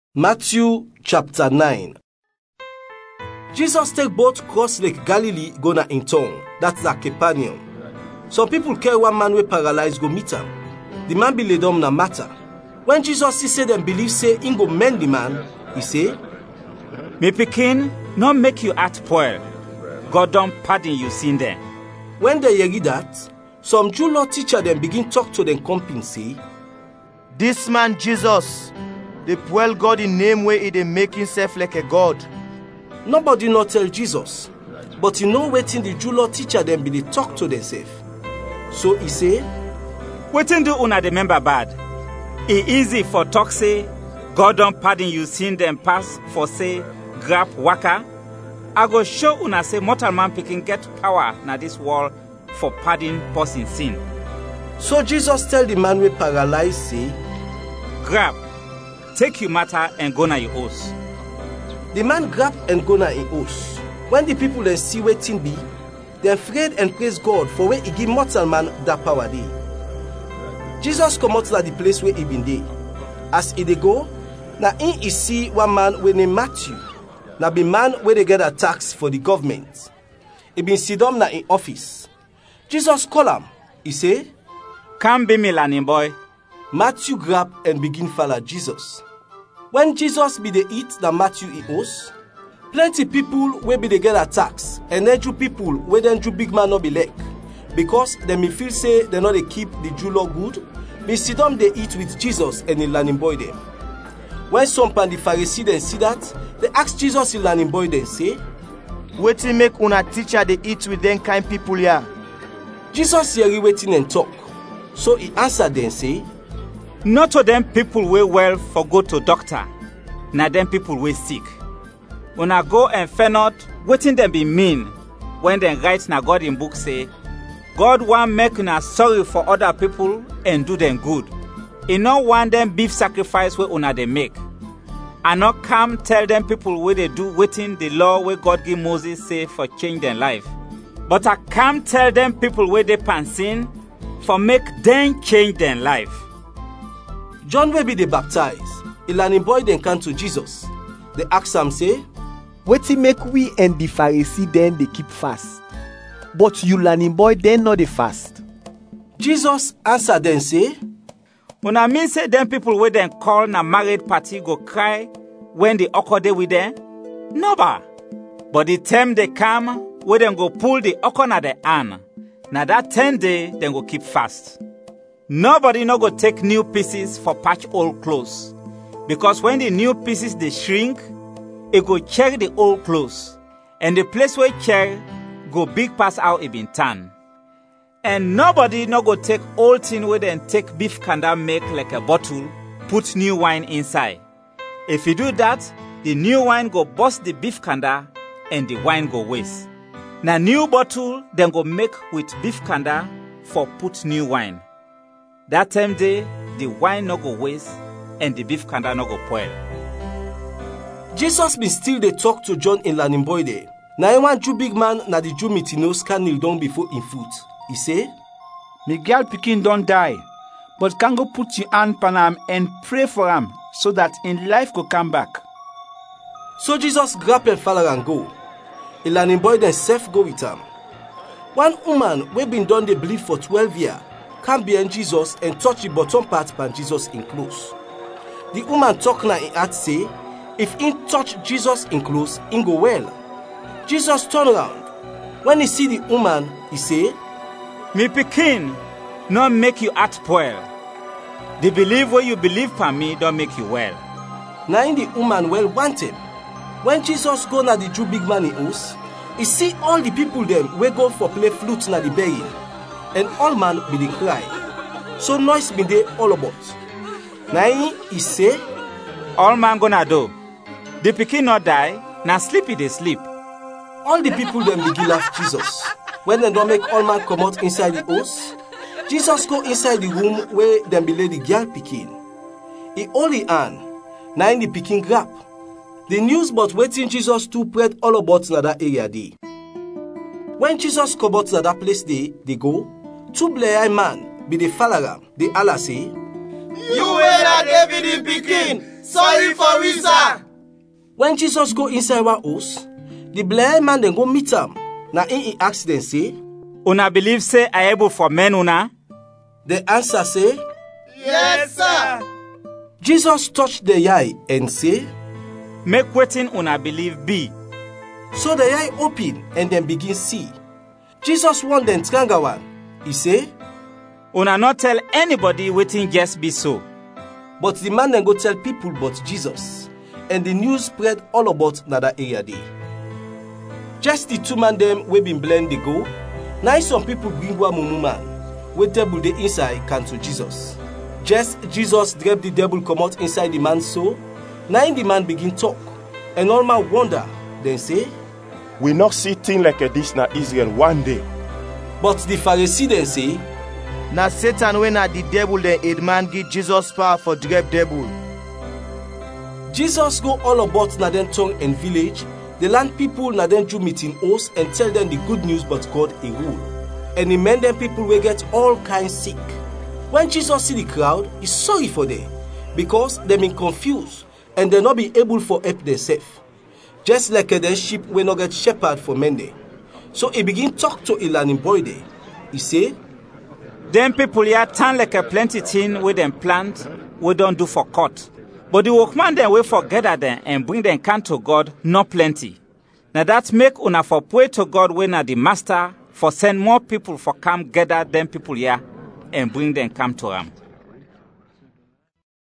Matthew chapter 9. Jesus take boat cross Lake Galilee go na in town, that's at Capernaum. Some people carry one man wey paralyzed go meet am. The man be laid down na matter. When Jesus see say them believe say him go mend the man, he say, "Me pikin, not make you heart spoil. God don pardon you sin them." When they hear that, some Jew law teacher them begin talk to them company say, "This man Jesus, the well God in name where he dey make himself like a god." Nobody not tell Jesus, but he know wetin the Jew law teacher them be dey talk to themselves. So he say, "Wetin do una dey remember bad? E easy for talk say, God don pardon you sin them pass for say, grab waka. I go show una say mortal man pikin get power na this world for pardon person sin." So Jesus tell the man wey paralyzed say, "Grab, take your matter and go na your house." The man grab and go na him house. When the people then see wetin be, they afraid and praise God for where he give mortal man that power dey. Jesus come out to the place where he been dey. As he dey go, na him he see one man wey name Matthew. Na be man where they get a tax for the government. He been sit down na in office. Jesus call am. He say, "Come be me learning boy." Matthew grab and begin follow Jesus. When Jesus be dey eat na Matthew he host, plenty people wey be dey get a tax and then Jew people wey then Jew big man no be like, because dem may feel say they no dey keep the Jew law good, be sit down dey eat with Jesus and him learning boy them. When some pan the Pharisee then see that, they ask Jesus him learning boy then say, "Wetin make una teacher dey eat with them kind people here?" Jesus hear wetin and talk. So he answer them say, "Not to them people wey well for go to doctor, na them people wey sick. Una go and find out wetin them be mean when them write na God in book say, God want make una sorry for other people and do them good. He no want them beef sacrifice wey una dey make. I no come tell them people wey dey do wetin the law wey God give Moses say for change their life. But I come tell them people wey dey pan sin for make them change their life." John wey be dey baptize, a learning boy then come to Jesus. They ask am say, "Wetin make we and the Pharisee then they keep fast, but you learning boy then not dey fast?" Jesus answer them say, Una mean say them people wey dem call na married party go cry when the okko dey with them? No ba. But the time they come, wey dem go pull the okko na their hand, na that 10 day dem go keep fast. Nobody no go take new pieces for patch old clothes, because when the new pieces they shrink, it go check the old clothes, and the place where check go big pass out it been turn. And nobody no go take old thing where then take beef kanda make like a bottle, put new wine inside. If you do that, the new wine go bust the beef kanda and the wine go waste. Now new bottle then go make with beef kanda for put new wine. That time day, the wine no go waste and the beef kanda no go spoil. Jesus be still dey talk to John in learning boy there. Na one Jew big man na the Jew meeting no can kneel down before him foot. He say, "Me girl pikin don die, but can go put your hand pan am and pray for him so that in life go come back." So Jesus grab and follow and go. A learning boy then self go with him. One woman wey been done dey bleed for 12 years come behind Jesus and touch the bottom part pan Jesus in clothes. The woman talk na in heart say, if he touch Jesus in clothes, he go well. Jesus turn around. When he see the woman, he say, "Me pikin, not make you heart spoil. The believe where you believe for me don't make you well." Now in the woman well want him. When Jesus go na the Jew big man in house, he see all the people them wey go for play flute na the burial, and all man be dey cry. So noise been dey all about. Now he say, "All man gonna do. The pikin not die, na sleepy they sleep." All the people them begin laugh Jesus. When they don't make all man come out inside the house, Jesus go inside the room where them be lay the girl pikin. He hold the hand. Now in the pikin grab. The news but waiting Jesus to spread all about na that area day. When Jesus come out na that place they go, 2 blind man be the follow am. They alla say, "You were not David in pikin, Sorry for we, sir. When Jesus go inside one house, the blind man then go meet him. Now he ask them say, Una believe say I able for men una? The answer say, Yes, sir. Jesus touched the eye and say, Make wetin una believe be. so the eye open and then begin see. Jesus want them tranga one. He say, Una not tell anybody wetin just be so. but the man then go tell people about Jesus. And the news spread all about that area day. Just the two man them we been blind they go. Now some people bring one mumu man. We table the inside can to Jesus. Just Jesus drive the devil come out inside the man's soul. Now the man begin talk. And all man wonder. Then say, We not see thing like this na Israel one day. but the Pharisee then say, Na Satan when na the devil then aid man give Jesus power for drive devil. Jesus go all about na them tongue and village. The land people na them Jew meeting host and tell them the good news but God a rule. And he mend them people will get all kinds sick. When Jesus see the crowd, he's sorry for them because they been confused and they not be able for help themselves. Just like the sheep will not get shepherd for mende. So he begin talk to a learning boy there. He say, Them people here turn like a plenty thing with them plant, we don't do for cut. But the workman then we for gather them and bring them can to God, not plenty. Now that make una for pray to God when na the master for send more people for come gather them people here and bring them come to him.